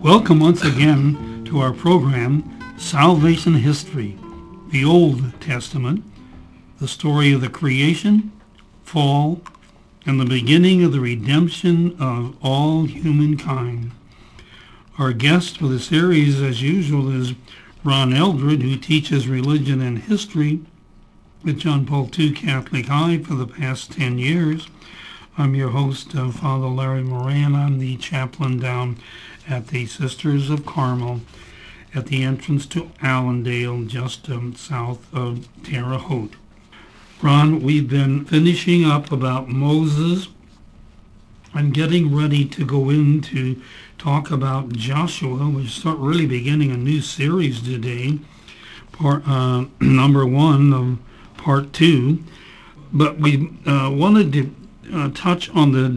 Welcome once again to our program, Salvation History, the Old Testament, the story of the creation, fall, and the beginning of the redemption of all humankind. Our guest for the series, as usual, is Ron Eldred, who teaches religion and history at John Paul II Catholic High for the past 10 years. I'm your host, Father Larry Moran. I'm the chaplain down at the Sisters of Carmel at the entrance to Allendale, just south of Terre Haute. Ron, we've been finishing up about Moses and getting ready to go in to talk about Joshua. We start really beginning a new series today, part number 1 of part 2. But we wanted to touch on the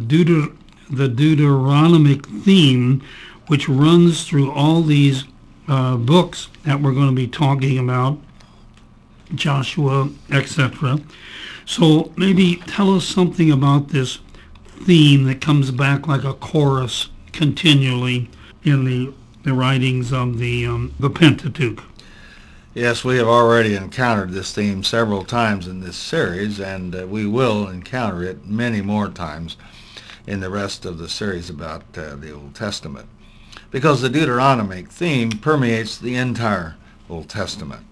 Deuteronomic theme, which runs through all these books that we're going to be talking about, Joshua, etc. So maybe tell us something about this theme that comes back like a chorus continually in the writings of the Pentateuch. Yes, we have already encountered this theme several times in this series, and we will encounter it many more times in the rest of the series about the Old Testament, because the Deuteronomic theme permeates the entire Old Testament.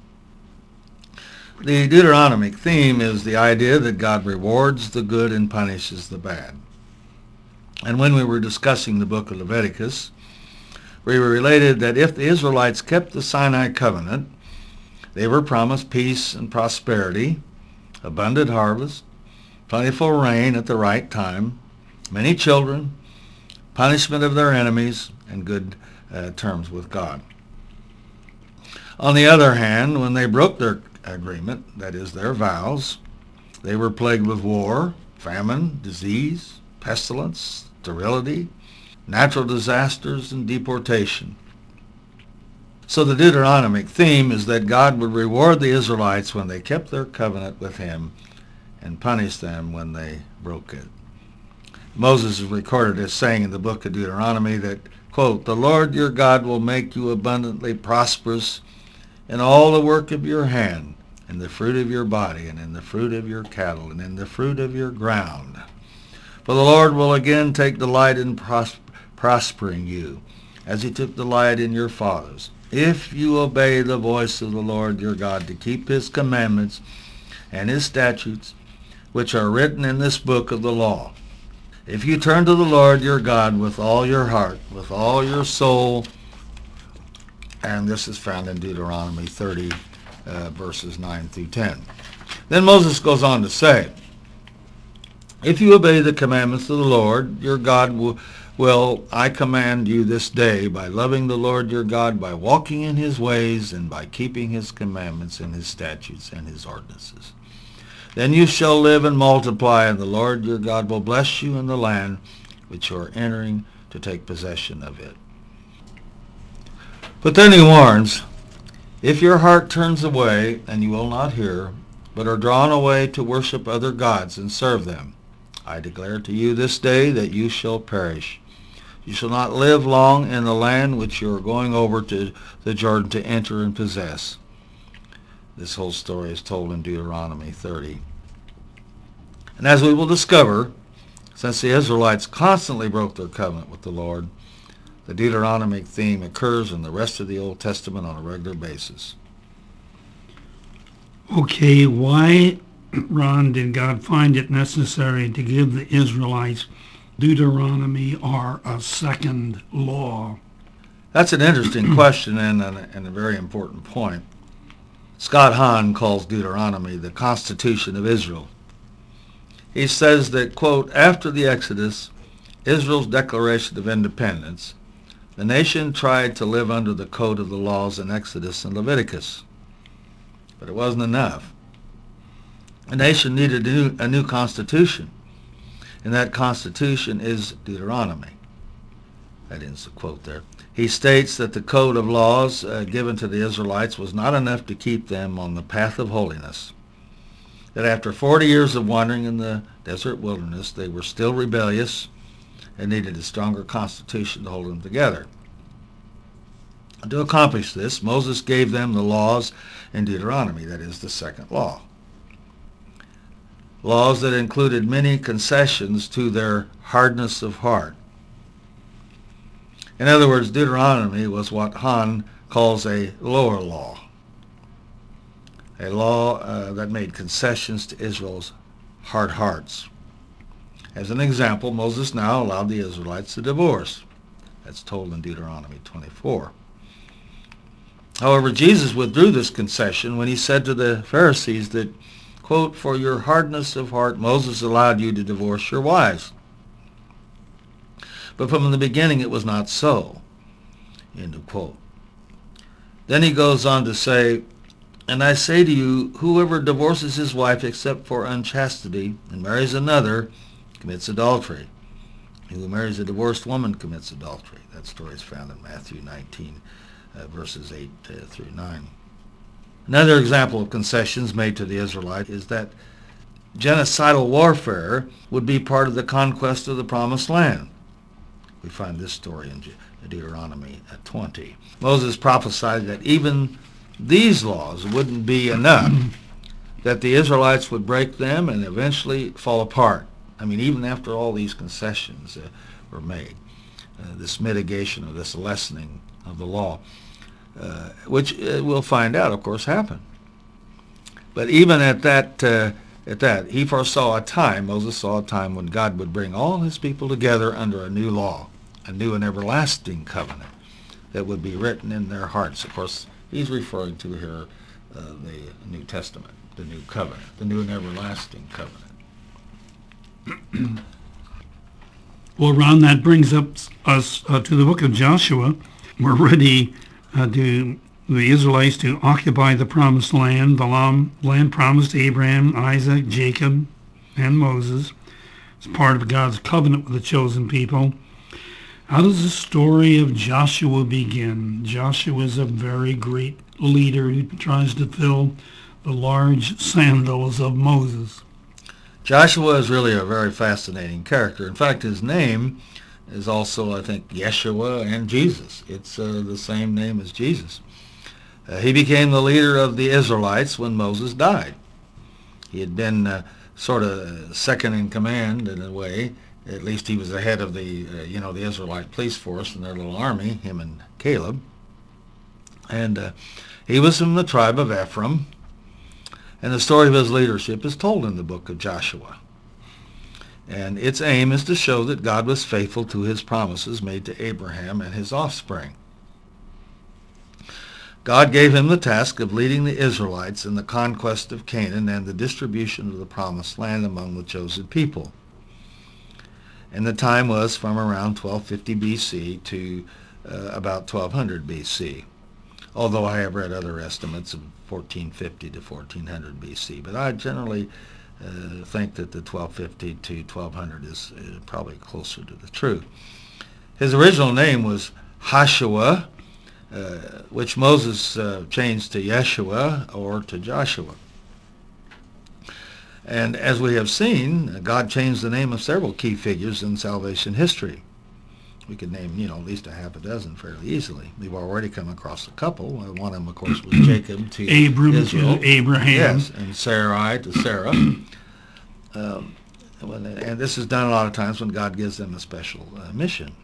The Deuteronomic theme is the idea that God rewards the good and punishes the bad. And when we were discussing the book of Leviticus, we related that if the Israelites kept the Sinai covenant, they were promised peace and prosperity, abundant harvest, plentiful rain at the right time, many children, punishment of their enemies, and good terms with God. On the other hand, when they broke their agreement, that is their vows, they were plagued with war, famine, disease, pestilence, sterility, natural disasters, and deportation. So the Deuteronomic theme is that God would reward the Israelites when they kept their covenant with him and punish them when they broke it. Moses is recorded as saying in the book of Deuteronomy that, quote, "The Lord your God will make you abundantly prosperous in all the work of your hand, in the fruit of your body, and in the fruit of your cattle, and in the fruit of your ground. For the Lord will again take delight in prospering you, as he took delight in your fathers, if you obey the voice of the Lord your God to keep his commandments and his statutes, which are written in this book of the law. If you turn to the Lord your God with all your heart, with all your soul," and this is found in Deuteronomy 30, verses 9 through 10. Then Moses goes on to say, "If you obey the commandments of the Lord your God will I command you this day, by loving the Lord your God, by walking in his ways, and by keeping his commandments and his statutes and his ordinances. Then you shall live and multiply, and the Lord your God will bless you in the land which you are entering to take possession of it." But then he warns, "If your heart turns away, and you will not hear, but are drawn away to worship other gods and serve them, I declare to you this day that you shall perish. You shall not live long in the land which you are going over to the Jordan to enter and possess." This whole story is told in Deuteronomy 30. And as we will discover, since the Israelites constantly broke their covenant with the Lord, the Deuteronomic theme occurs in the rest of the Old Testament on a regular basis. Okay, why, Ron, did God find it necessary to give the Israelites Deuteronomy or a second law? That's an interesting question and a very important point. Scott Hahn calls Deuteronomy the Constitution of Israel. He says that, quote, "After the Exodus, Israel's declaration of independence, the nation tried to live under the code of the laws in Exodus and Leviticus. But it wasn't enough. The nation needed a new constitution, and that constitution is Deuteronomy." That ends the quote there. He states that the code of laws given to the Israelites was not enough to keep them on the path of holiness. That after 40 years of wandering in the desert wilderness, they were still rebellious and needed a stronger constitution to hold them together. To accomplish this, Moses gave them the laws in Deuteronomy, that is, the second law. Laws that included many concessions to their hardness of heart. In other words, Deuteronomy was what Hahn calls a lower law, a law that made concessions to Israel's hard hearts. As an example, Moses now allowed the Israelites to divorce. That's told in Deuteronomy 24. However, Jesus withdrew this concession when he said to the Pharisees that, quote, "For your hardness of heart, Moses allowed you to divorce your wives. But from the beginning it was not so," end of quote. Then he goes on to say, "And I say to you, whoever divorces his wife except for unchastity and marries another commits adultery. Who marries a divorced woman commits adultery." That story is found in Matthew 19, verses 8 through 9. Another example of concessions made to the Israelites is that genocidal warfare would be part of the conquest of the Promised Land. We find this story in Deuteronomy 20. Moses prophesied that even these laws wouldn't be enough, that the Israelites would break them and eventually fall apart. I mean, even after all these concessions were made, this mitigation or this lessening of the law, which we'll find out, of course, happened. But even at that, he foresaw a time, Moses saw a time when God would bring all his people together under a new law, a new and everlasting covenant that would be written in their hearts. Of course, he's referring to here the New Testament, the new covenant, the new and everlasting covenant. Well, Ron, that brings us to the book of Joshua. We're ready to the Israelites to occupy the promised land, the land promised to Abraham, Isaac, Jacob, and Moses. It's part of God's covenant with the chosen people. How does the story of Joshua begin? Joshua is a very great leader who tries to fill the large sandals of Moses. Joshua is really a very fascinating character. In fact, his name is also, I think, Yeshua and Jesus. It's the same name as Jesus. He became the leader of the Israelites when Moses died. He had been sort of second in command in a way. At least he was the head of the Israelite police force and their little army, him and Caleb. And he was from the tribe of Ephraim. And the story of his leadership is told in the book of Joshua. And its aim is to show that God was faithful to his promises made to Abraham and his offspring. God gave him the task of leading the Israelites in the conquest of Canaan and the distribution of the promised land among the chosen people. And the time was from around 1250 B.C. to about 1200 B.C., although I have read other estimates of 1450 to 1400 B.C. But I generally think that the 1250 to 1200 is probably closer to the truth. His original name was Hoshua, which Moses changed to Yeshua or to Joshua. And as we have seen, God changed the name of several key figures in salvation history. We could name, at least a half a dozen fairly easily. We've already come across a couple. One of them, of course, was Jacob to Abram Israel. to Abraham. Yes, and Sarai to Sarah. And this is done a lot of times when God gives them a special mission.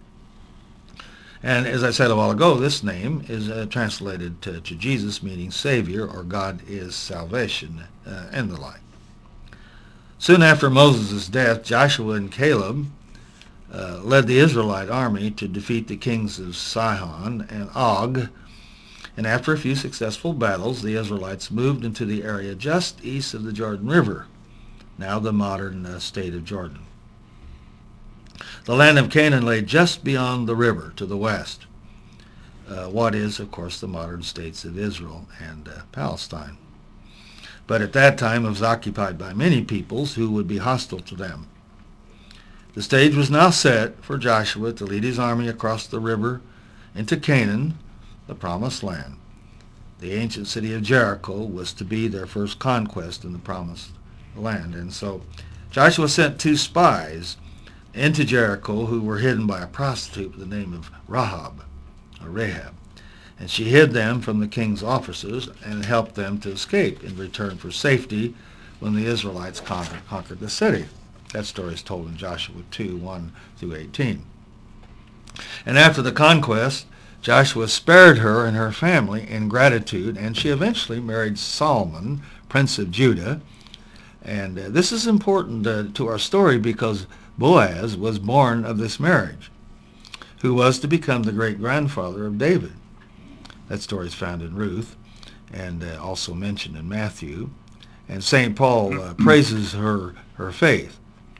And as I said a while ago, this name is translated to Jesus, meaning Savior, or God is salvation, and the like. Soon after Moses' death, Joshua and Caleb led the Israelite army to defeat the kings of Sihon and Og, and after a few successful battles, the Israelites moved into the area just east of the Jordan River, now the modern state of Jordan. The land of Canaan lay just beyond the river to the west, what is, of course, the modern states of Israel and Palestine. But at that time it was occupied by many peoples who would be hostile to them. The stage was now set for Joshua to lead his army across the river into Canaan, the promised land. The ancient city of Jericho was to be their first conquest in the promised land. And so Joshua sent 2 spies into Jericho who were hidden by a prostitute with the name of Rahab. And she hid them from the king's officers and helped them to escape in return for safety when the Israelites conquered the city. That story is told in Joshua 2, 1 through 18. And after the conquest, Joshua spared her and her family in gratitude, and she eventually married Solomon, prince of Judah. And this is important to our story because Boaz was born of this marriage, who was to become the great-grandfather of David. That story is found in Ruth and also mentioned in Matthew. And St. Paul praises her faith.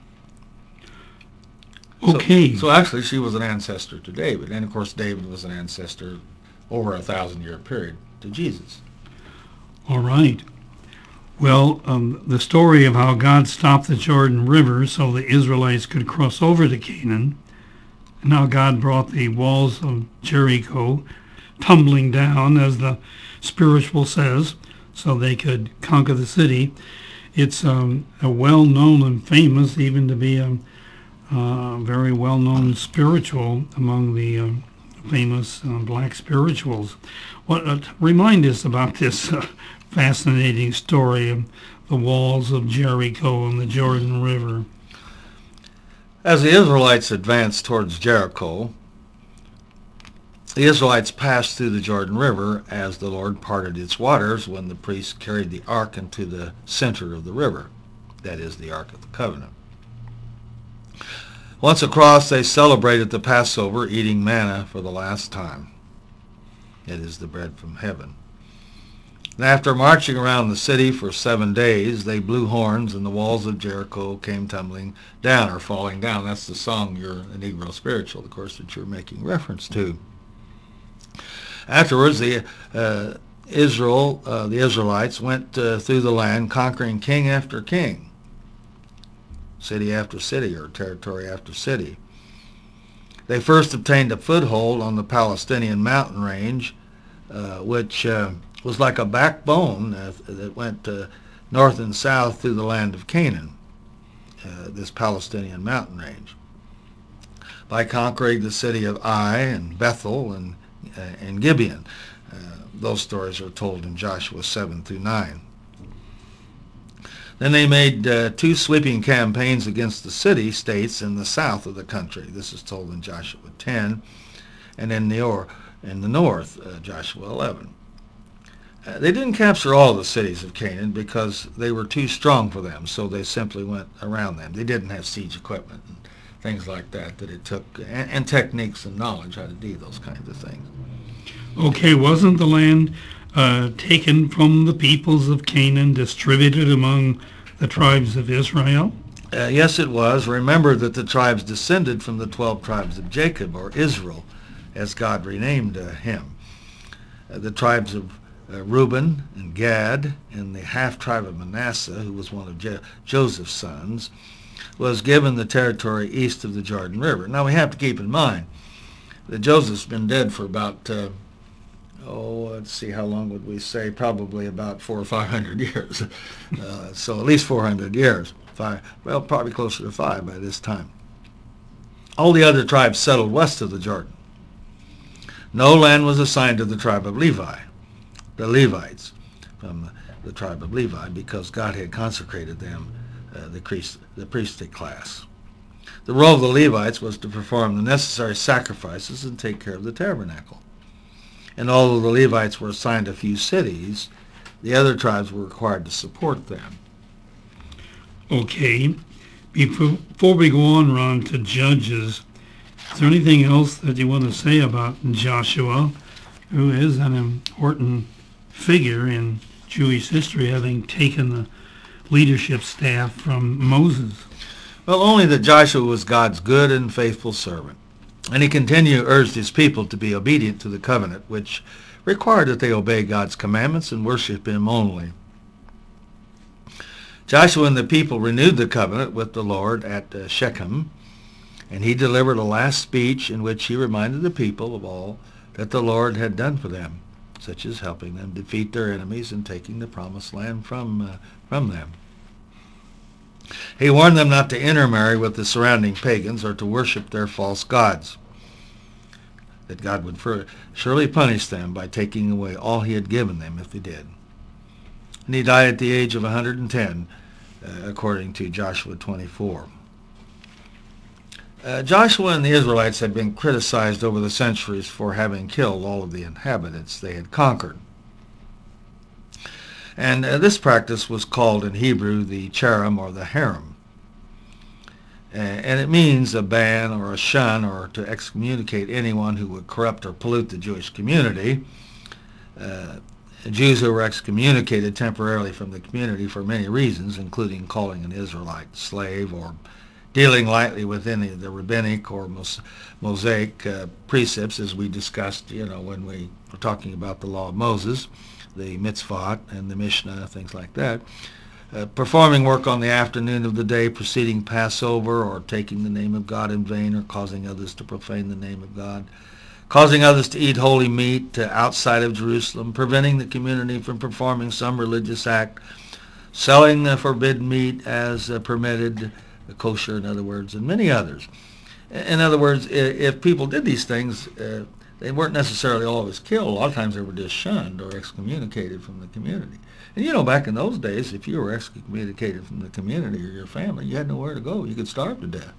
Okay. So actually she was an ancestor to David. And of course David was an ancestor over 1,000-year period to Jesus. All right. Well, the story of how God stopped the Jordan River so the Israelites could cross over to Canaan, and how God brought the walls of Jericho tumbling down, as the spiritual says, so they could conquer the city. It's a well-known and famous, even to be a very well-known spiritual among the famous black spirituals. Remind us about this fascinating story of the walls of Jericho and the Jordan River. As the Israelites advanced towards Jericho, the Israelites passed through the Jordan River as the Lord parted its waters when the priests carried the ark into the center of the river, that is, the Ark of the Covenant. Once across, they celebrated the Passover, eating manna for the last time. It is the bread from heaven. And after marching around the city for 7 days, they blew horns, and the walls of Jericho came tumbling down, or falling down. That's the song, the Negro Spiritual, of course, that you're making reference to. Afterwards, the Israelites went through the land, conquering king after king, city after city, or territory after city. They first obtained a foothold on the Palestinian mountain range, which was like a backbone that went north and south through the land of Canaan, this Palestinian mountain range, by conquering the city of Ai and Bethel and Gibeon. Those stories are told in Joshua 7 through 9. Then they made 2 sweeping campaigns against the city-states in the south of the country. This is told in Joshua 10, and in the north, Joshua 11. They didn't capture all the cities of Canaan because they were too strong for them, so they simply went around them. They didn't have siege equipment and things like that it took, and techniques and knowledge how to do those kinds of things. Okay, wasn't the land taken from the peoples of Canaan, distributed among the tribes of Israel? Yes, it was. Remember that the tribes descended from the 12 tribes of Jacob, or Israel, as God renamed him. The tribes of Reuben and Gad, and the half-tribe of Manasseh, who was one of Joseph's sons, was given the territory east of the Jordan River. Now we have to keep in mind that Joseph's been dead for about, let's see, how long would we say? Probably about 400 or 500 years. So at least 400 years. Probably closer to 5 by this time. All the other tribes settled west of the Jordan. No land was assigned to the tribe of Levi, the Levites, from the tribe of Levi, because God had consecrated them, the priestly class. The role of the Levites was to perform the necessary sacrifices and take care of the tabernacle. And although the Levites were assigned a few cities, the other tribes were required to support them. Okay. Before we go on, Ron, to Judges, is there anything else that you want to say about Joshua, who is an important figure in Jewish history, having taken the leadership staff from Moses? Well, only that Joshua was God's good and faithful servant, and he continued to urge his people to be obedient to the covenant, which required that they obey God's commandments and worship him only. Joshua and the people renewed the covenant with the Lord at Shechem, and he delivered a last speech in which he reminded the people of all that the Lord had done for them, such as helping them defeat their enemies and taking the promised land from them. He warned them not to intermarry with the surrounding pagans or to worship their false gods. that God would surely punish them by taking away all he had given them if they did. And he died at the age of 110, according to Joshua 24. Joshua and the Israelites had been criticized over the centuries for having killed all of the inhabitants they had conquered. And this practice was called in Hebrew the cherem or the herem. And it means a ban or a shun or to excommunicate anyone who would corrupt or pollute the Jewish community. Jews who were excommunicated temporarily from the community for many reasons, including calling an Israelite slave or dealing lightly with any of the rabbinic or Mosaic precepts, as we discussed, when we were talking about the law of Moses, the mitzvot and the Mishnah, things like that. Performing work on the afternoon of the day preceding Passover, or taking the name of God in vain, or causing others to profane the name of God, causing others to eat holy meat outside of Jerusalem, preventing the community from performing some religious act, selling forbidden meat as permitted, kosher in other words, and many others. In other words, if people did these things, they weren't necessarily always killed. A lot of times they were just shunned or excommunicated from the community. And back in those days, if you were excommunicated from the community or your family, you had nowhere to go. You could starve to death.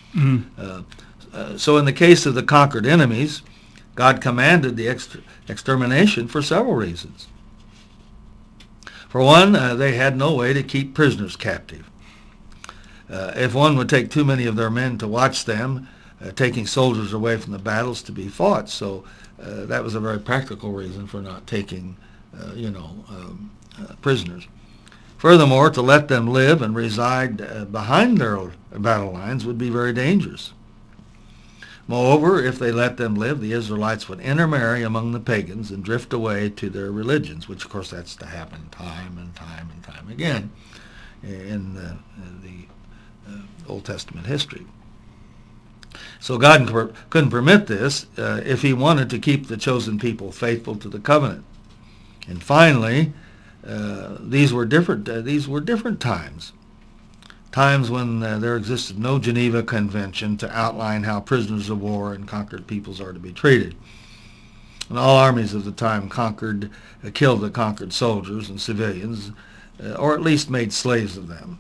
So in the case of the conquered enemies, God commanded the extermination for several reasons. For one, they had no way to keep prisoners captive. If one would take too many of their men to watch them, taking soldiers away from the battles to be fought. So that was a very practical reason for not taking, prisoners. Furthermore, to let them live and reside behind their battle lines would be very dangerous. Moreover, if they let them live, the Israelites would intermarry among the pagans and drift away to their religions, which of course that's to happen time and time and time again in the Old Testament history. So God couldn't permit this if he wanted to keep the chosen people faithful to the covenant. And finally, these were different times when there existed no Geneva Convention to outline how prisoners of war and conquered peoples are to be treated. And all armies of the time killed the conquered soldiers and civilians, or at least made slaves of them.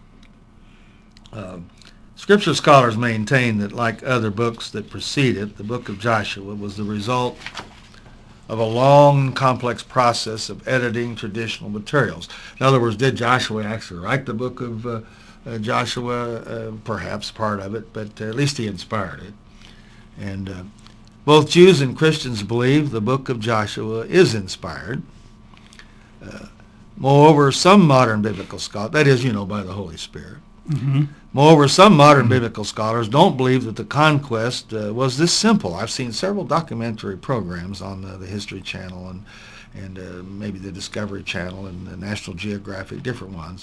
Scripture scholars maintain that, like other books that precede it, the book of Joshua was the result of a long and complex process of editing traditional materials. In other words, did Joshua actually write the book of Joshua? Perhaps part of it, but at least he inspired it. And both Jews and Christians believe the book of Joshua is inspired. Moreover, some modern biblical scholars, that is, by the Holy Spirit. Mm-hmm. Moreover, some modern biblical scholars don't believe that the conquest was this simple. I've seen several documentary programs on the History Channel and maybe the Discovery Channel and the National Geographic, different ones,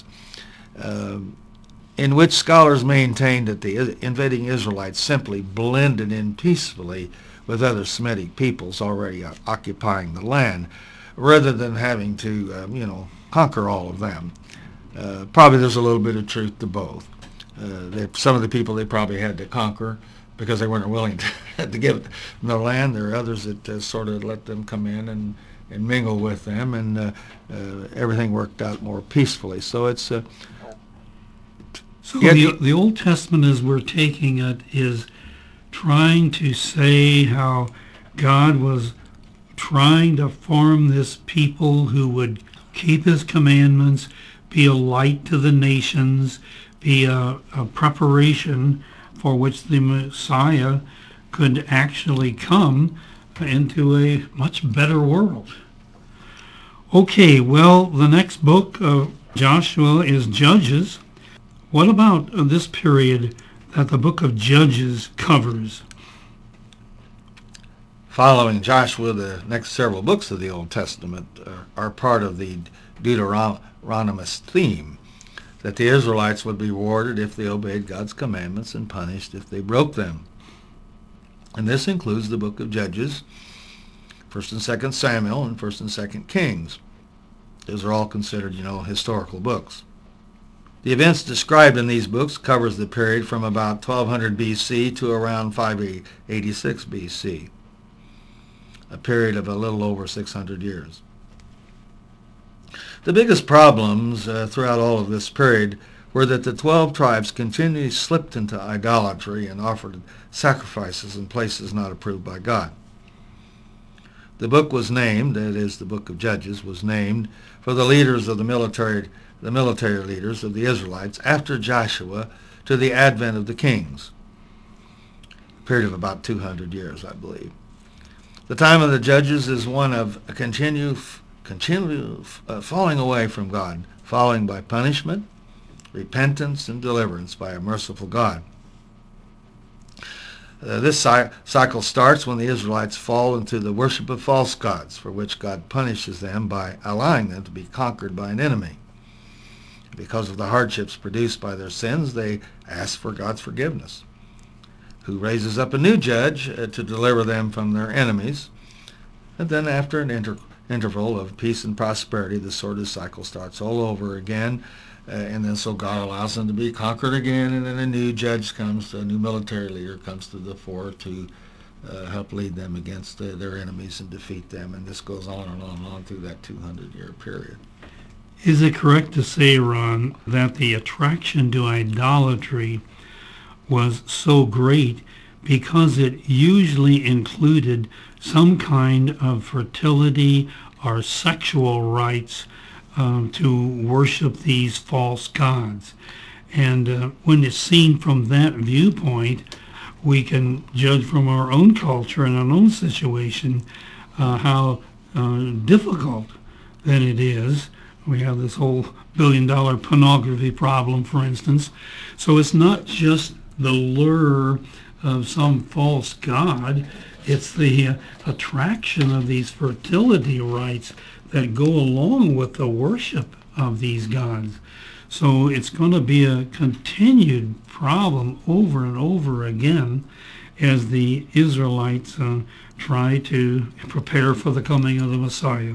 in which scholars maintain that the invading Israelites simply blended in peacefully with other Semitic peoples already occupying the land, rather than having to, conquer all of them. Probably there's a little bit of truth to both. Some of the people they probably had to conquer because they weren't willing to give them their land. There are others that sort of let them come in and mingle with them, and everything worked out more peacefully. So it's... So the Old Testament, as we're taking it, is trying to say how God was trying to form this people who would keep his commandments, be a light to the nations, be a preparation for which the Messiah could actually come into a much better world. Okay, well, the next book of Joshua is Judges. What about this period that the book of Judges covers? Following Joshua, the next several books of the Old Testament are part of the Deuteronomous theme, that the Israelites would be rewarded if they obeyed God's commandments and punished if they broke them. And this includes the book of Judges, 1st and 2nd Samuel, and 1st and 2nd Kings. Those are all considered, historical books. The events described in these books covers the period from about 1200 BC to around 586 BC. a period of a little over 600 years. The biggest problems throughout all of this period were that the 12 tribes continually slipped into idolatry and offered sacrifices in places not approved by God. The book was named, that is, the book of Judges, was named for the leaders of the military leaders of the Israelites after Joshua to the advent of the kings, a period of about 200 years, I believe. The time of the Judges is one of a continual falling away from God, following by punishment, repentance, and deliverance by a merciful God. This cycle starts when the Israelites fall into the worship of false gods, for which God punishes them by allowing them to be conquered by an enemy. Because of the hardships produced by their sins, they ask for God's forgiveness, who raises up a new judge to deliver them from their enemies. And then after an interval of peace and prosperity, the sort of cycle starts all over again. And then so God allows them to be conquered again, and then a new judge comes, a new military leader comes to the fore to help lead them against their enemies and defeat them. And this goes on and on and on through that 200-year period. Is it correct to say, Ron, that the attraction to idolatry was so great because it usually included some kind of fertility or sexual rites to worship these false gods? And when it's seen from that viewpoint, we can judge from our own culture and our own situation how difficult then it is. We have this whole billion-dollar pornography problem, for instance. So it's not just the lure of some false god, it's the attraction of these fertility rites that go along with the worship of these gods. So it's going to be a continued problem over and over again as the Israelites try to prepare for the coming of the Messiah.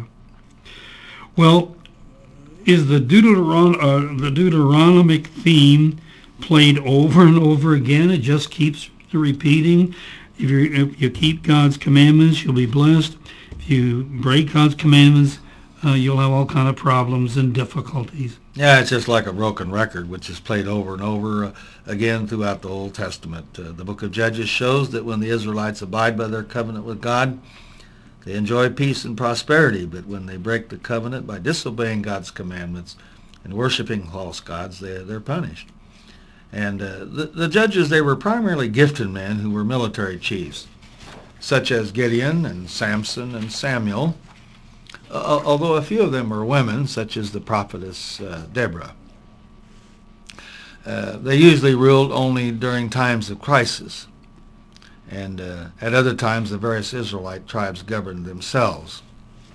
Well, is the Deuteronomic theme played over and over again? It just keeps repeating. If you keep God's commandments, you'll be blessed. If you break God's commandments, you'll have all kind of problems and difficulties. Yeah, it's just like a broken record, which is played over and over again throughout the Old Testament. The book of Judges shows that when the Israelites abide by their covenant with God, they enjoy peace and prosperity, but when they break the covenant by disobeying God's commandments and worshiping false gods, they're punished. And the judges, they were primarily gifted men who were military chiefs, such as Gideon and Samson and Samuel, although a few of them were women, such as the prophetess Deborah. They usually ruled only during times of crisis, and at other times the various Israelite tribes governed themselves.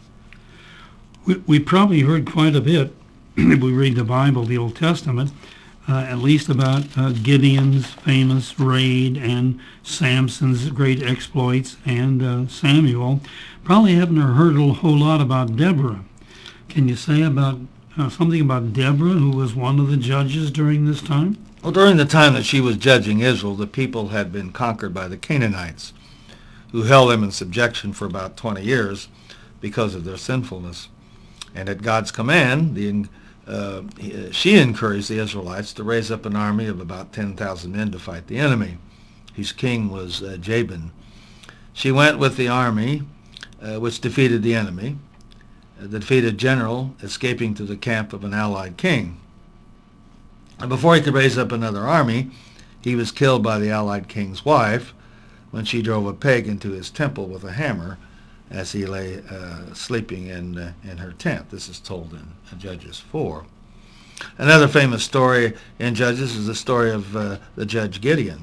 We probably heard quite a bit, if we read the Bible, the Old Testament, at least about Gideon's famous raid and Samson's great exploits and Samuel. Probably haven't heard a whole lot about Deborah. Can you say about something about Deborah, who was one of the judges during this time? Well, during the time that she was judging Israel, the people had been conquered by the Canaanites, who held them in subjection for about 20 years because of their sinfulness. And at God's command, she encouraged the Israelites to raise up an army of about 10,000 men to fight the enemy, whose king was Jabin. She went with the army, which defeated the enemy, the defeated general escaping to the camp of an allied king. And before he could raise up another army, he was killed by the allied king's wife when she drove a peg into his temple with a hammer as he lay sleeping in her tent. This is told in Judges 4. Another famous story in Judges is the story of the judge Gideon.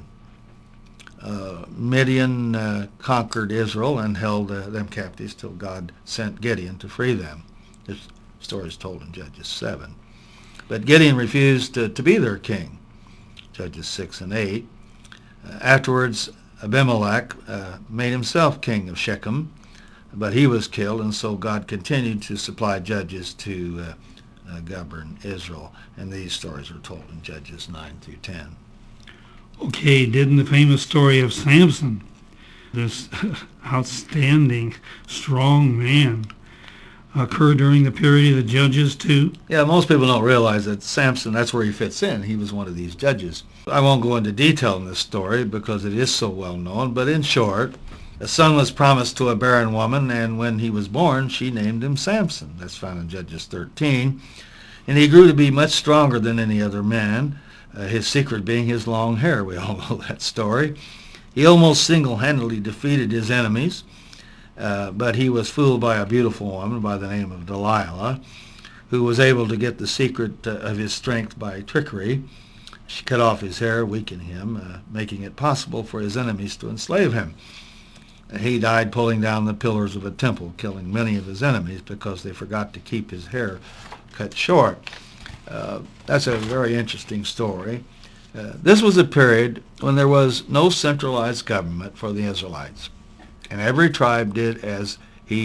Midian conquered Israel and held them captives till God sent Gideon to free them. This story is told in Judges 7. But Gideon refused to be their king, Judges 6 and 8. Afterwards, Abimelech made himself king of Shechem, but he was killed, and so God continued to supply judges to govern Israel. And these stories are told in Judges 9 through 10. Okay, didn't the famous story of Samson this outstanding, strong man, occurred during the period of the Judges too? Yeah, most people don't realize that Samson, that's where he fits in. He was one of these judges. I won't go into detail in this story because it is so well known, but in short, a son was promised to a barren woman, and when he was born, she named him Samson. That's found in Judges 13. And he grew to be much stronger than any other man, his secret being his long hair. We all know that story. He almost single-handedly defeated his enemies, but he was fooled by a beautiful woman by the name of Delilah, who was able to get the secret of his strength by trickery. She cut off his hair, weakening him, making it possible for his enemies to enslave him. He died pulling down the pillars of a temple, killing many of his enemies because they forgot to keep his hair cut short. That's a very interesting story. This was a period when there was no centralized government for the Israelites, and every tribe did as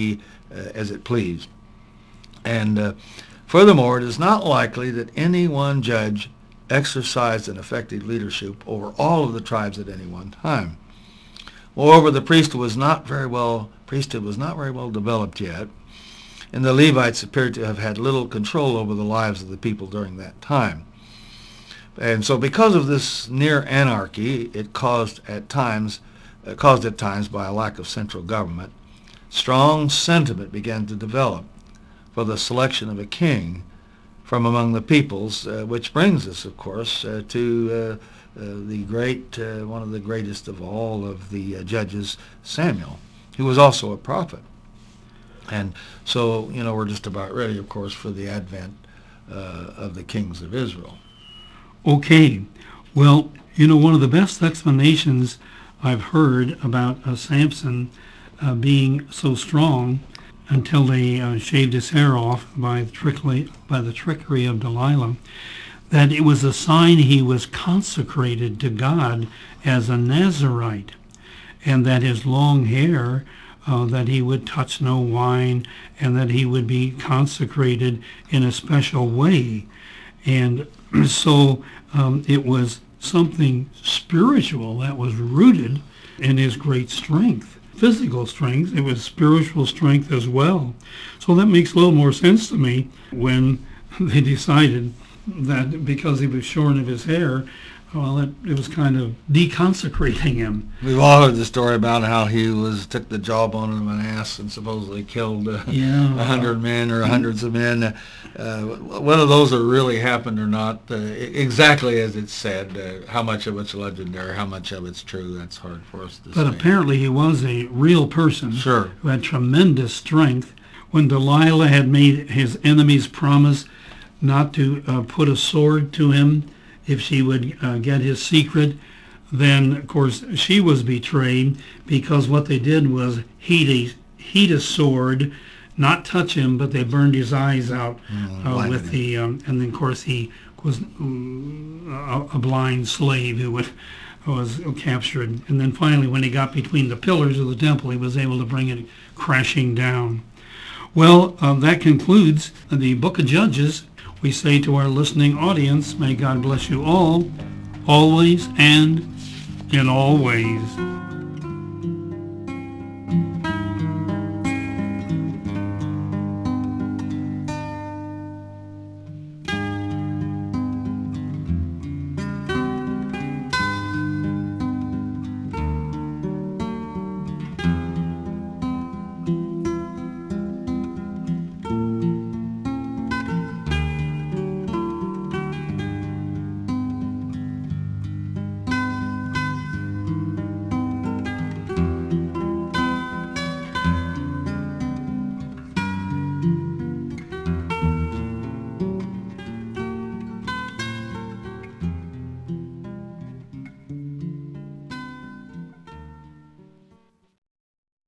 it pleased. And furthermore, it is not likely that any one judge exercised an effective leadership over all of the tribes at any one time. Moreover, the priesthood was not very well developed yet, and the Levites appeared to have had little control over the lives of the people during that time. And so because of this near anarchy, it caused at times by a lack of central government, strong sentiment began to develop for the selection of a king from among the peoples, which brings us, of course, to one of the greatest of all of the judges, Samuel, who was also a prophet. And so, we're just about ready, of course, for the advent of the kings of Israel. Okay. Well, one of the best explanations I've heard about Samson being so strong until they shaved his hair off by the trickery of Delilah, that it was a sign he was consecrated to God as a Nazirite, and that his long hair, that he would touch no wine, and that he would be consecrated in a special way. And so it was something spiritual that was rooted in his great strength. Physical strength, it was spiritual strength as well. So that makes a little more sense to me when they decided that because he was shorn of his hair, it was kind of deconsecrating him. We've all heard the story about how he took the jawbone of an ass and supposedly killed 100 men or hundreds of men. Whether those are really happened or not, exactly as it's said, how much of it's legendary, how much of it's true, that's hard for us to say. But apparently he was a real person who had tremendous strength. When Delilah had made his enemies promise not to put a sword to him if she would get his secret, then, of course, she was betrayed, because what they did was heat a sword, not touch him, but they burned his eyes out with the, and then, of course, he was a blind slave who was captured. And then finally, when he got between the pillars of the temple, he was able to bring it crashing down. Well, that concludes the Book of Judges. We say to our listening audience, may God bless you all, always and in all ways.